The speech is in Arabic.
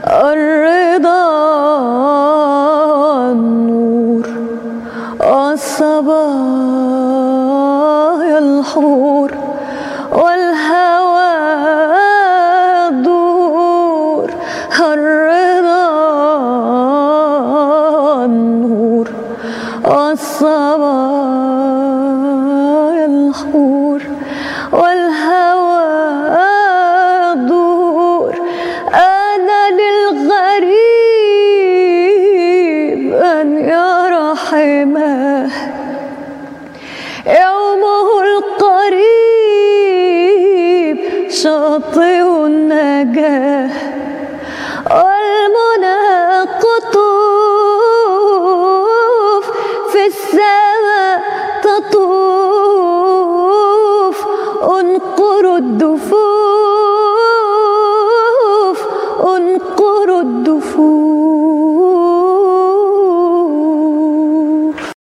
الرضا النور الصبايا الحور والهوى الدور. الرضا النور الصبايا الحور والهوى الدور. أنا للغريب أن يرى حماه يومه القريب شاطئ النجاه. والمنى قطوف في السماء تطوف. انقروا الدفوف انقروا الدفوف.